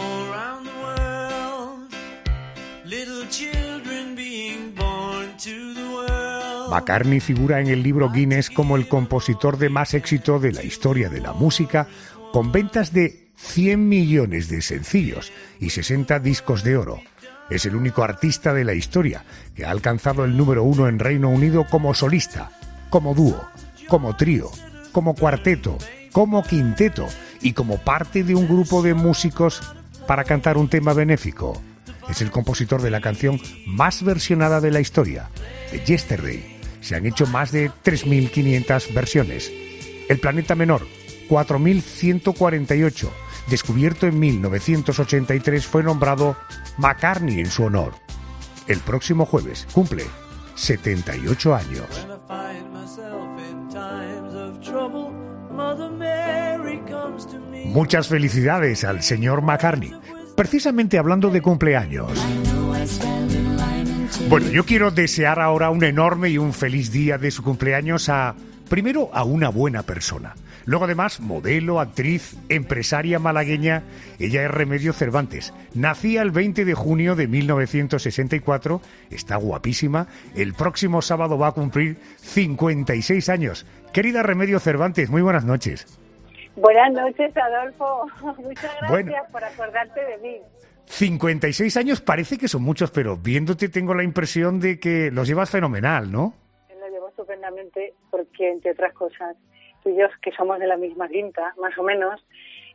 McCartney figura en el libro Guinness como el compositor de más éxito de la historia de la música, con ventas de 100 millones de sencillos y 60 discos de oro. Es el único artista de la historia que ha alcanzado el número 1 en Reino Unido como solista, como dúo, como trío, como cuarteto, como quinteto y como parte de un grupo de músicos para cantar un tema benéfico. Es el compositor de la canción más versionada de la historia, de Yesterday. Se han hecho más de 3.500 versiones. El planeta menor, 4.148, descubierto en 1983, fue nombrado McCartney en su honor. El próximo jueves cumple 78 años. Muchas felicidades al señor McCartney. Precisamente hablando de cumpleaños. Bueno, yo quiero desear ahora un enorme y un feliz día de su cumpleaños primero a una buena persona. Luego además, modelo, actriz, empresaria malagueña, ella es Remedios Cervantes. Nacía el 20 de junio de 1964, está guapísima, el próximo sábado va a cumplir 56 años. Querida Remedios Cervantes, muy buenas noches. Buenas noches, Adolfo. Muchas gracias por acordarte de mí. 56 años parece que son muchos, pero viéndote tengo la impresión de que los llevas fenomenal, ¿no? Lo llevo estupendamente porque, entre otras cosas, tú y yo, que somos de la misma quinta, más o menos,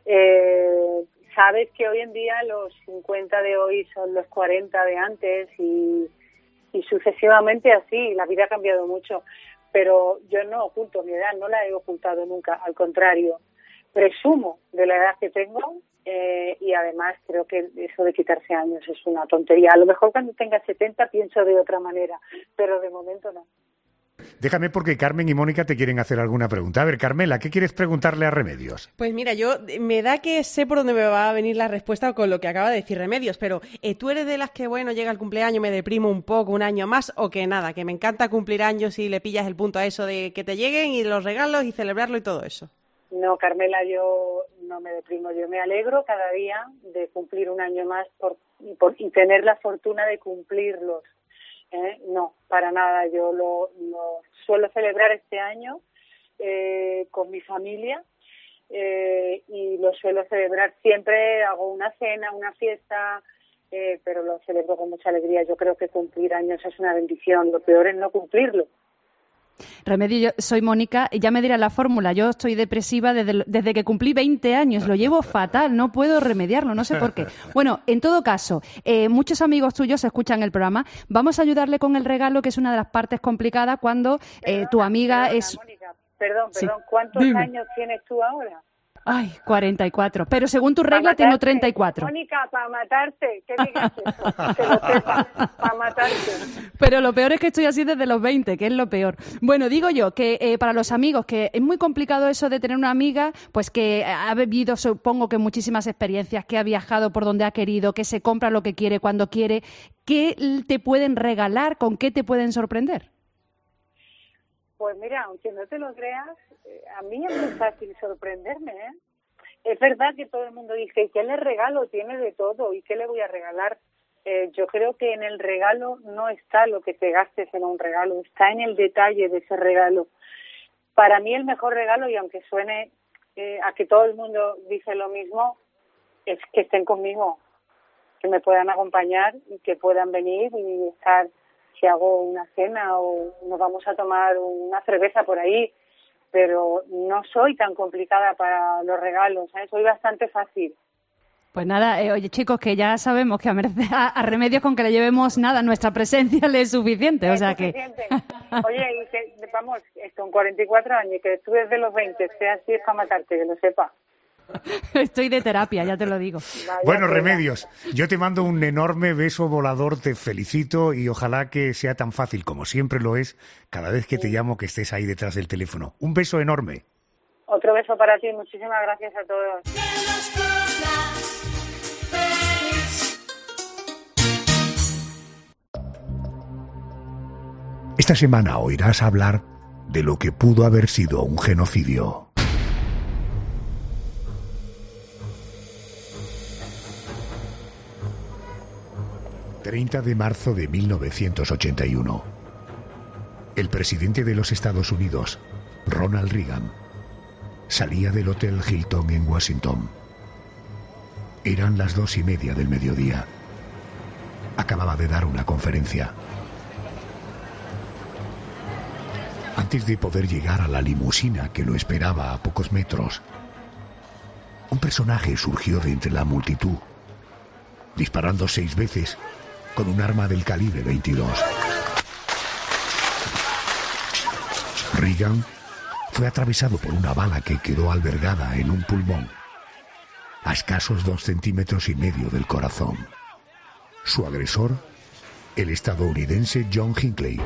sabes que hoy en día los 50 de hoy son los 40 de antes y sucesivamente así. La vida ha cambiado mucho, pero yo no oculto mi edad, no la he ocultado nunca, al contrario. Presumo de la edad que tengo y además creo que eso de quitarse años es una tontería. A lo mejor cuando tenga 70 pienso de otra manera, pero de momento no. Déjame porque Carmen y Mónica te quieren hacer alguna pregunta. A ver, Carmela, ¿qué quieres preguntarle a Remedios? Pues mira, me da que sé por dónde me va a venir la respuesta con lo que acaba de decir Remedios, pero ¿tú eres de las que, bueno, llega el cumpleaños, me deprimo un poco, un año más, o que nada, que me encanta cumplir años y le pillas el punto a eso de que te lleguen y los regalos y celebrarlo y todo eso? No, Carmela, yo no me deprimo, yo me alegro cada día de cumplir un año más y tener la fortuna de cumplirlos. No, para nada, yo lo suelo celebrar este año con mi familia y lo suelo celebrar siempre, hago una cena, una fiesta, pero lo celebro con mucha alegría. Yo creo que cumplir años es una bendición, lo peor es no cumplirlo. Remedio, yo soy Mónica y ya me dirá la fórmula. Yo estoy depresiva desde que cumplí 20 años. Lo llevo fatal, no puedo remediarlo, no sé por qué. Bueno, en todo caso, muchos amigos tuyos escuchan el programa. Vamos a ayudarle con el regalo, que es una de las partes complicadas cuando tu amiga es... Mónica, perdón, Sí. ¿cuántos Dime. años tienes tú ahora? Ay, 44. Pero según tu regla tengo 34. Mónica, para matarte, ¿qué digas eso? Que lo sepas, para matarte. Pero lo peor es que estoy así desde los 20, que es lo peor. Bueno, digo yo que para los amigos, que es muy complicado eso de tener una amiga, pues que ha vivido, supongo que muchísimas experiencias, que ha viajado por donde ha querido, que se compra lo que quiere cuando quiere. ¿Qué te pueden regalar? ¿Con qué te pueden sorprender? Pues mira, aunque no te lo creas, a mí es muy fácil sorprenderme, ¿eh? Es verdad que todo el mundo dice, ¿y qué le regalo? Tiene de todo, ¿y qué le voy a regalar? Yo creo que en el regalo no está lo que te gastes en un regalo, está en el detalle de ese regalo. Para mí el mejor regalo, y aunque suene a que todo el mundo dice lo mismo, es que estén conmigo, que me puedan acompañar y que puedan venir y estar, si hago una cena o nos vamos a tomar una cerveza por ahí, pero no soy tan complicada para los regalos, ¿eh? Soy bastante fácil. Pues nada, oye chicos, que ya sabemos que a Remedios con que le llevemos nada, nuestra presencia le es suficiente, o sea que... Oye, y que, vamos, con 44 años, que tú desde los 20 estés así es para matarte, que lo sepa. Estoy de terapia, ya te lo digo. Bueno, Remedios, yo te mando un enorme beso volador, te felicito y ojalá que sea tan fácil como siempre lo es cada vez que te llamo que estés ahí detrás del teléfono. Un beso enorme. Otro beso para ti, muchísimas gracias a todos. Esta semana oirás hablar de lo que pudo haber sido un genocidio. ...30 de marzo de 1981... el presidente de los Estados Unidos, Ronald Reagan, salía del Hotel Hilton en Washington. Eran las 2:30 del mediodía. Acababa de dar una conferencia. Antes de poder llegar a la limusina que lo esperaba a pocos metros, un personaje surgió de entre la multitud, disparando 6 veces con un arma del calibre 22. Reagan fue atravesado por una bala que quedó albergada en un pulmón, a escasos 2,5 centímetros del corazón. Su agresor, el estadounidense John Hinckley.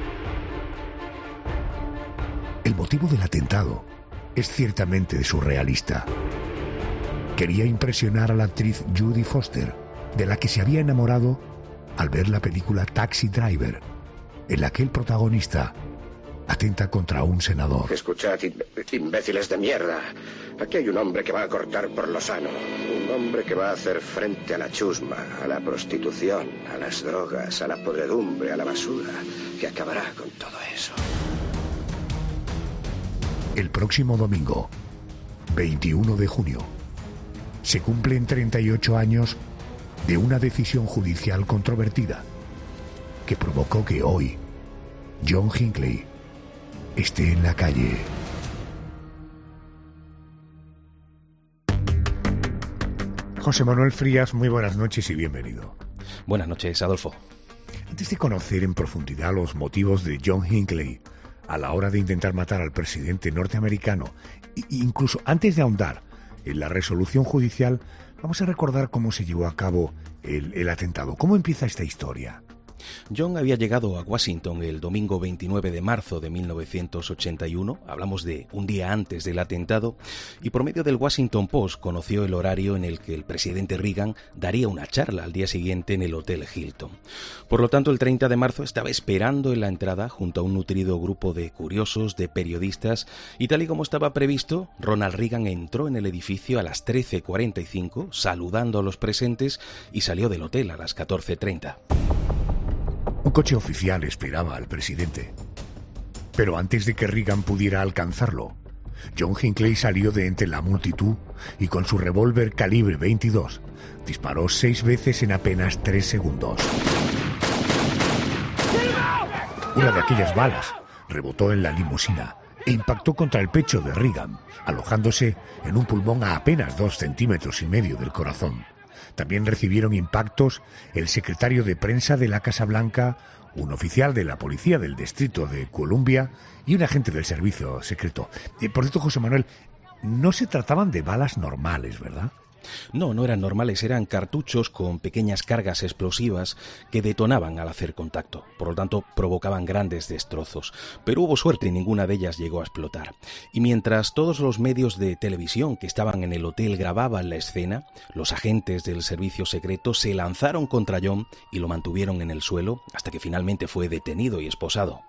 El motivo del atentado es ciertamente surrealista. Quería impresionar a la actriz Judy Foster, de la que se había enamorado al ver la película Taxi Driver, en la que el protagonista atenta contra un senador. Escuchad, imbéciles de mierda. Aquí hay un hombre que va a cortar por lo sano. Un hombre que va a hacer frente a la chusma, a la prostitución, a las drogas, a la podredumbre, a la basura, que acabará con todo eso. El próximo domingo, 21 de junio, se cumplen 38 años de una decisión judicial controvertida que provocó que hoy John Hinckley esté en la calle. José Manuel Frías, muy buenas noches y bienvenido. Buenas noches, Adolfo. Antes de conocer en profundidad los motivos de John Hinckley a la hora de intentar matar al presidente norteamericano, e incluso antes de ahondar en la resolución judicial, vamos a recordar cómo se llevó a cabo el atentado. ¿Cómo empieza esta historia? John había llegado a Washington el domingo 29 de marzo de 1981, hablamos de un día antes del atentado, y por medio del Washington Post conoció el horario en el que el presidente Reagan daría una charla al día siguiente en el Hotel Hilton. Por lo tanto, el 30 de marzo estaba esperando en la entrada junto a un nutrido grupo de curiosos, de periodistas, y tal y como estaba previsto, Ronald Reagan entró en el edificio a las 13:45, saludando a los presentes, y salió del hotel a las 14:30. Un coche oficial esperaba al presidente. Pero antes de que Reagan pudiera alcanzarlo, John Hinckley salió de entre la multitud y con su revólver calibre 22 disparó 6 veces en apenas 3 segundos. Una de aquellas balas rebotó en la limusina e impactó contra el pecho de Reagan, alojándose en un pulmón a apenas 2,5 centímetros del corazón. También recibieron impactos el secretario de prensa de la Casa Blanca, un oficial de la policía del distrito de Columbia y un agente del servicio secreto. Por cierto, José Manuel, no se trataban de balas normales, ¿verdad? No, no eran normales, eran cartuchos con pequeñas cargas explosivas que detonaban al hacer contacto, por lo tanto provocaban grandes destrozos, pero hubo suerte y ninguna de ellas llegó a explotar. Y mientras todos los medios de televisión que estaban en el hotel grababan la escena, los agentes del servicio secreto se lanzaron contra John y lo mantuvieron en el suelo hasta que finalmente fue detenido y esposado.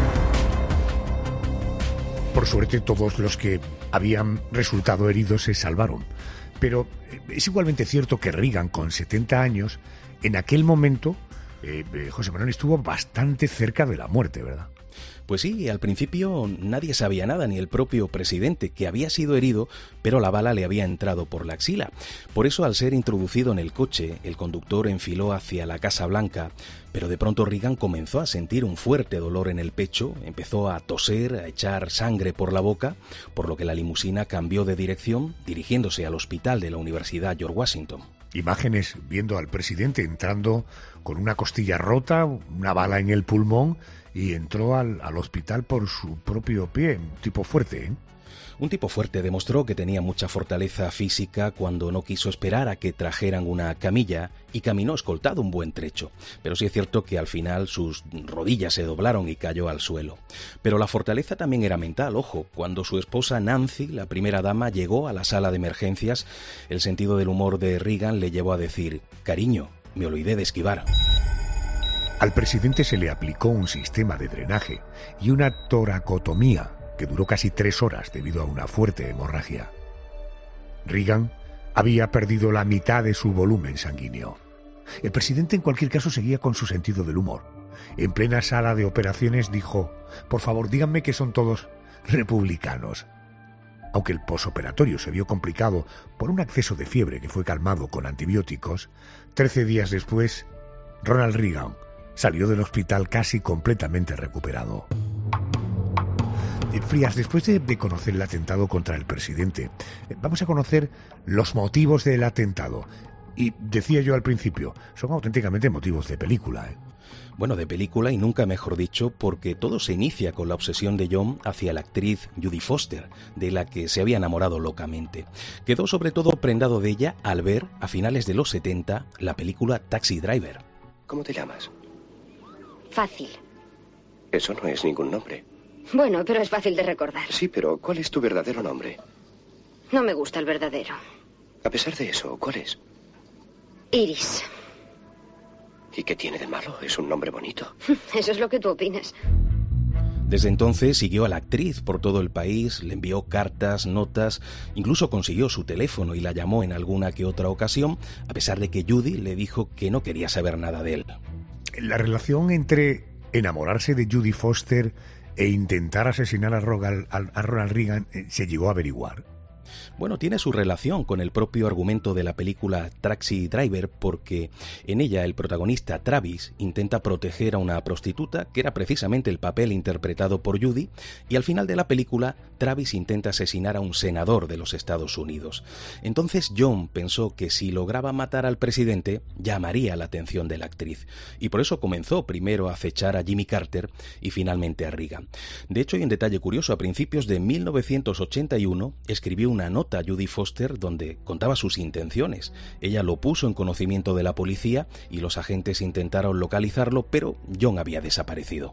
Por suerte, todos los que habían resultado heridos se salvaron. Pero es igualmente cierto que Reagan, con 70 años, en aquel momento, José Manuel, estuvo bastante cerca de la muerte, ¿verdad? Pues sí, al principio nadie sabía nada, ni el propio presidente, que había sido herido, pero la bala le había entrado por la axila. Por eso, al ser introducido en el coche, el conductor enfiló hacia la Casa Blanca, pero de pronto Reagan comenzó a sentir un fuerte dolor en el pecho, empezó a toser, a echar sangre por la boca, por lo que la limusina cambió de dirección, dirigiéndose al hospital de la Universidad George Washington. Imágenes viendo al presidente entrando con una costilla rota, una bala en el pulmón, y entró al hospital por su propio pie, un tipo fuerte, ¿eh? Un tipo fuerte, demostró que tenía mucha fortaleza física cuando no quiso esperar a que trajeran una camilla y caminó escoltado un buen trecho. Pero sí es cierto que al final sus rodillas se doblaron y cayó al suelo. Pero la fortaleza también era mental, ojo. Cuando su esposa Nancy, la primera dama, llegó a la sala de emergencias, el sentido del humor de Reagan le llevó a decir: «Cariño, me olvidé de esquivar». Al presidente se le aplicó un sistema de drenaje y una toracotomía que duró casi 3 horas debido a una fuerte hemorragia. Reagan había perdido la mitad de su volumen sanguíneo. El presidente, en cualquier caso, seguía con su sentido del humor. En plena sala de operaciones dijo: «Por favor, díganme que son todos republicanos». Aunque el posoperatorio se vio complicado por un acceso de fiebre que fue calmado con antibióticos, 13 días después, Ronald Reagan salió del hospital casi completamente recuperado. Frías, después de conocer el atentado contra el presidente, vamos a conocer los motivos del atentado. Y decía yo al principio, son auténticamente motivos de película, ¿eh? Bueno, de película y nunca mejor dicho, porque todo se inicia con la obsesión de John hacia la actriz Judy Foster, de la que se había enamorado locamente. Quedó sobre todo prendado de ella al ver, a finales de los 70, la película Taxi Driver. ¿Cómo te llamas? Fácil. Eso no es ningún nombre. Bueno, pero es fácil de recordar. Sí, pero ¿cuál es tu verdadero nombre? No me gusta el verdadero. A pesar de eso, ¿cuál es? Iris. ¿Y qué tiene de malo? Es un nombre bonito. Eso es lo que tú opinas. Desde entonces siguió a la actriz por todo el país, le envió cartas, notas, incluso consiguió su teléfono y la llamó en alguna que otra ocasión, a pesar de que Judy le dijo que no quería saber nada de él. La relación entre enamorarse de Judy Foster e intentar asesinar a Ronald Reagan se llegó a averiguar. Bueno, tiene su relación con el propio argumento de la película Taxi Driver, porque en ella el protagonista Travis intenta proteger a una prostituta, que era precisamente el papel interpretado por Judy, y al final de la película Travis intenta asesinar a un senador de los Estados Unidos. Entonces John pensó que si lograba matar al presidente llamaría la atención de la actriz, y por eso comenzó primero a acechar a Jimmy Carter y finalmente a Reagan. De hecho, hay un detalle curioso: a principios de 1981 escribió una nota a Judy Foster donde contaba sus intenciones. Ella lo puso en conocimiento de la policía y los agentes intentaron localizarlo, pero John había desaparecido.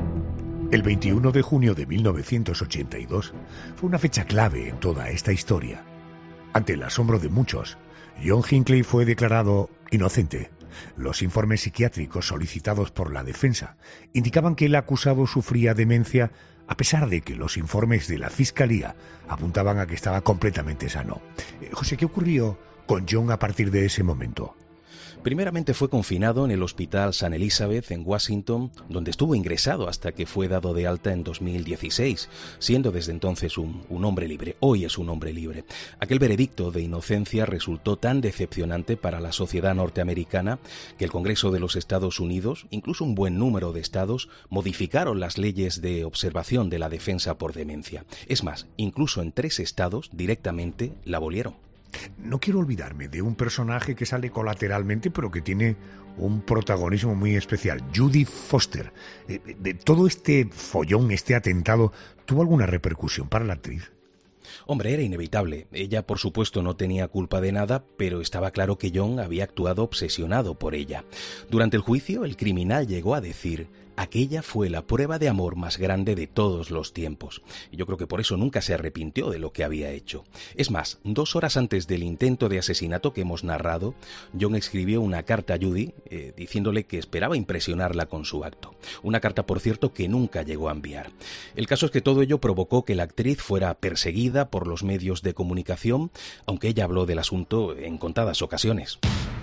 El 21 de junio de 1982 fue una fecha clave en toda esta historia. Ante el asombro de muchos, John Hinckley fue declarado inocente. Los informes psiquiátricos solicitados por la defensa indicaban que el acusado sufría demencia, a pesar de que los informes de la Fiscalía apuntaban a que estaba completamente sano. José, ¿qué ocurrió con John a partir de ese momento? Primeramente fue confinado en el Hospital St. Elizabeth en Washington, donde estuvo ingresado hasta que fue dado de alta en 2016, siendo desde entonces un hombre libre. Hoy es un hombre libre. Aquel veredicto de inocencia resultó tan decepcionante para la sociedad norteamericana que el Congreso de los Estados Unidos, incluso un buen número de estados, modificaron las leyes de observación de la defensa por demencia. Es más, incluso en 3 estados directamente la abolieron. No quiero olvidarme de un personaje que sale colateralmente, pero que tiene un protagonismo muy especial, Judy Foster. De todo este follón, este atentado, ¿tuvo alguna repercusión para la actriz? Hombre, era inevitable. Ella, por supuesto, no tenía culpa de nada, pero estaba claro que John había actuado obsesionado por ella. Durante el juicio, el criminal llegó a decir: aquella fue la prueba de amor más grande de todos los tiempos. Y yo creo que por eso nunca se arrepintió de lo que había hecho. Es más, 2 horas antes del intento de asesinato que hemos narrado, John escribió una carta a Judy diciéndole que esperaba impresionarla con su acto. Una carta, por cierto, que nunca llegó a enviar. El caso es que todo ello provocó que la actriz fuera perseguida por los medios de comunicación, aunque ella habló del asunto en contadas ocasiones.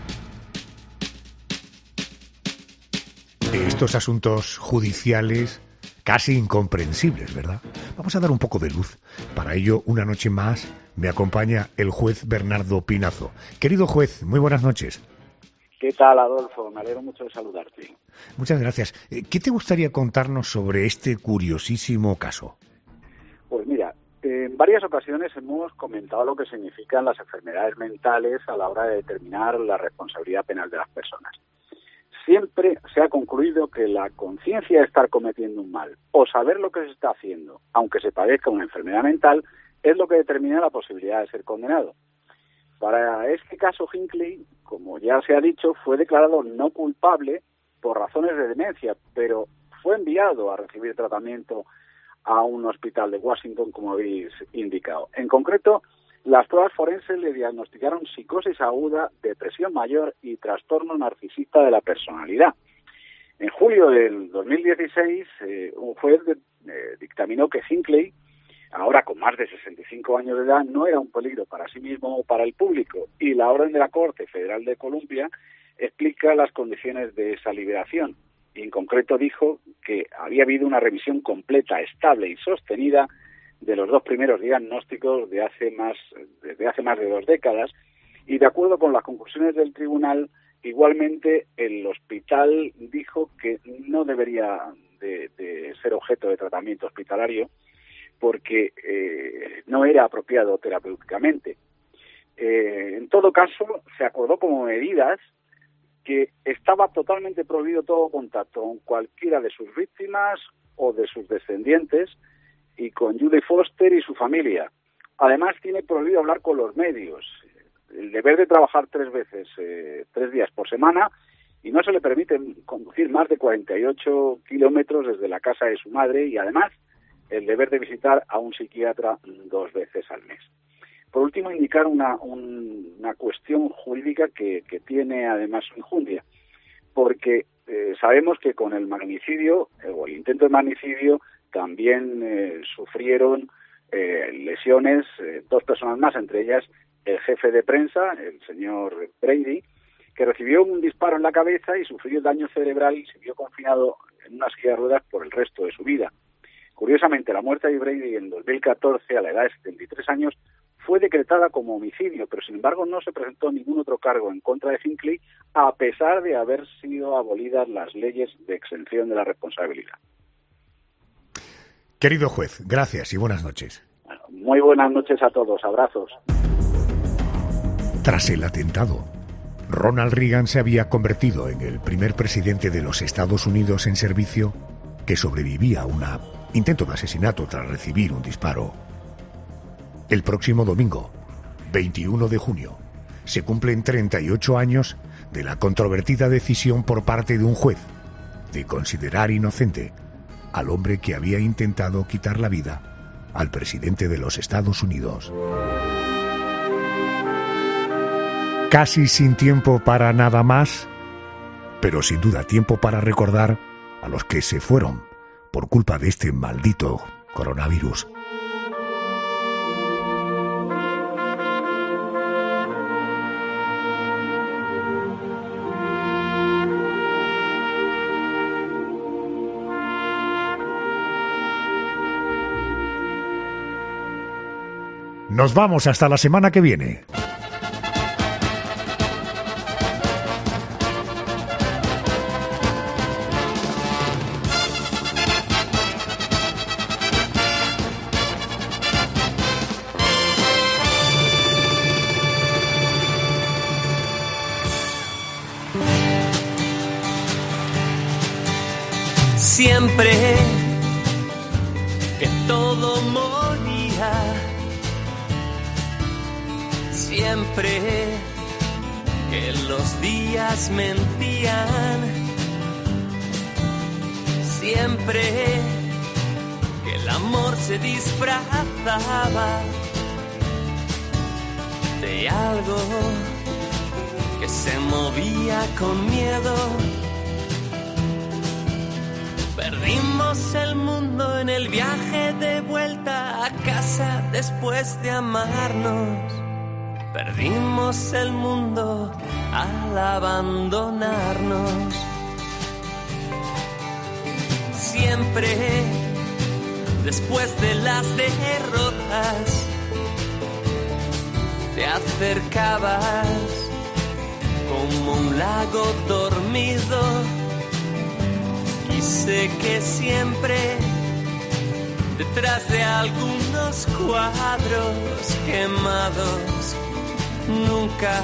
Estos asuntos judiciales casi incomprensibles, ¿verdad? Vamos a dar un poco de luz. Para ello, una noche más, me acompaña el juez Bernardo Pinazo. Querido juez, muy buenas noches. ¿Qué tal, Adolfo? Me alegro mucho de saludarte. Muchas gracias. ¿Qué te gustaría contarnos sobre este curiosísimo caso? Pues mira, en varias ocasiones hemos comentado lo que significan las enfermedades mentales a la hora de determinar la responsabilidad penal de las personas. Siempre se ha concluido que la conciencia de estar cometiendo un mal o saber lo que se está haciendo, aunque se padezca una enfermedad mental, es lo que determina la posibilidad de ser condenado. Para este caso, Hinckley, como ya se ha dicho, fue declarado no culpable por razones de demencia, pero fue enviado a recibir tratamiento a un hospital de Washington, como habéis indicado. En concreto, las pruebas forenses le diagnosticaron psicosis aguda, depresión mayor y trastorno narcisista de la personalidad. En julio del 2016, un juez dictaminó que Hinckley, ahora con más de 65 años de edad, no era un peligro para sí mismo o para el público, y la orden de la Corte Federal de Columbia explica las condiciones de esa liberación. Y en concreto dijo que había habido una revisión completa, estable y sostenida de los dos primeros diagnósticos desde hace más de 2 décadas, y de acuerdo con las conclusiones del tribunal, igualmente el hospital dijo que no debería de ser objeto de tratamiento hospitalario porque no era apropiado terapéuticamente. En todo caso, se acordó como medidas que estaba totalmente prohibido todo contacto con cualquiera de sus víctimas o de sus descendientes y con Judy Foster y su familia. Además, tiene prohibido hablar con los medios, el deber de trabajar 3 días por semana, y no se le permite conducir más de 48 kilómetros desde la casa de su madre, y además el deber de visitar a un psiquiatra 2 veces al mes. Por último, indicar una cuestión jurídica que tiene además su enjundia, porque sabemos que con el magnicidio o el intento de magnicidio también sufrieron lesiones 2 personas más, entre ellas el jefe de prensa, el señor Brady, que recibió un disparo en la cabeza y sufrió daño cerebral y se vio confinado en una silla de ruedas por el resto de su vida. Curiosamente, la muerte de Brady en 2014, a la edad de 73 años, fue decretada como homicidio, pero sin embargo no se presentó ningún otro cargo en contra de Hinckley, a pesar de haber sido abolidas las leyes de exención de la responsabilidad. Querido juez, gracias y buenas noches. Bueno, muy buenas noches a todos, abrazos. Tras el atentado, Ronald Reagan se había convertido en el primer presidente de los Estados Unidos en servicio que sobrevivía a un intento de asesinato tras recibir un disparo. El próximo domingo, 21 de junio, se cumplen 38 años de la controvertida decisión por parte de un juez de considerar inocente al hombre que había intentado quitar la vida al presidente de los Estados Unidos. Casi sin tiempo para nada más, pero sin duda tiempo para recordar a los que se fueron por culpa de este maldito coronavirus. Nos vamos hasta la semana que viene. Siempre que todo moría, siempre que los días mentían, siempre que el amor se disfrazaba de algo que se movía con miedo. Perdimos el mundo en el viaje de vuelta a casa después de amarnos. Perdimos el mundo al abandonarnos. Siempre después de las derrotas te acercabas como un lago dormido. Y sé que siempre detrás de algunos cuadros quemados nunca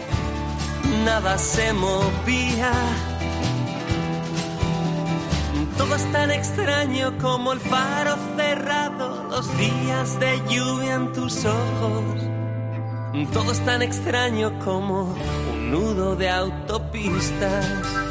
nada se movía. Todo es tan extraño como el faro cerrado, los días de lluvia en tus ojos. Todo es tan extraño como un nudo de autopistas.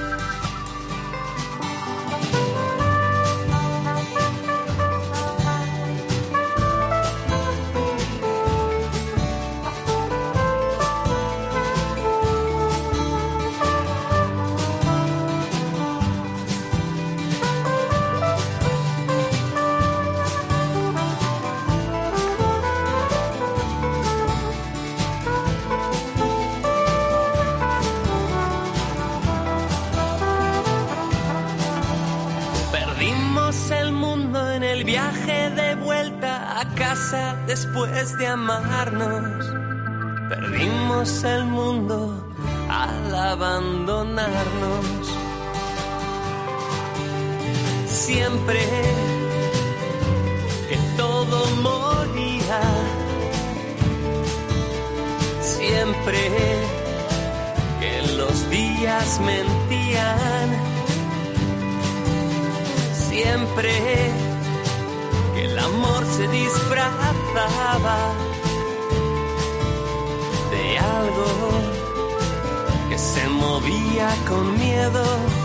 Después de amarnos, perdimos el mundo al abandonarnos. Siempre que todo moría, siempre que los días mentían, siempre el amor se disfrazaba de algo que se movía con miedo.